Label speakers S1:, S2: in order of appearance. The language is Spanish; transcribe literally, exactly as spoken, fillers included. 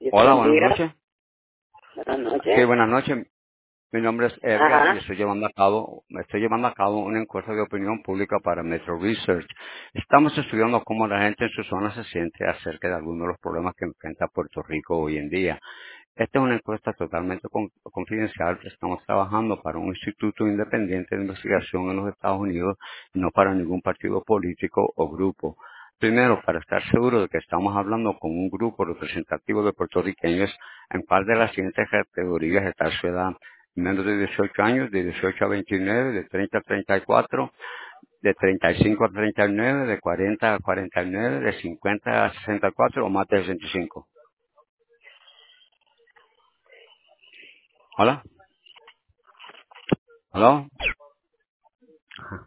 S1: Dios te
S2: Hola, buenas
S1: bendiga.
S2: noches.
S1: Buenas
S2: Sí,
S1: noches.
S2: buenas noches. Mi nombre es Edgar y
S1: Ajá.
S2: estoy llevando a cabo, me estoy llevando a cabo una encuesta de opinión pública para Metro Research. Estamos estudiando cómo la gente en su zona se siente acerca de algunos de los problemas que enfrenta Puerto Rico hoy en día. Esta es una encuesta totalmente con- confidencial. Estamos trabajando para un instituto independiente de investigación en los Estados Unidos y no para ningún partido político o grupo. Primero, para estar seguro de que estamos hablando con un grupo representativo de puertorriqueños, en cuál de las siguientes categorías está su edad: menos de dieciocho años, de dieciocho a veintinueve, de treinta a treinta y cuatro, de treinta y cinco a treinta y nueve, de cuarenta a cuarenta y nueve, de cincuenta a sesenta y cuatro o más de sesenta y cinco. ¿Hola? ¿Hola?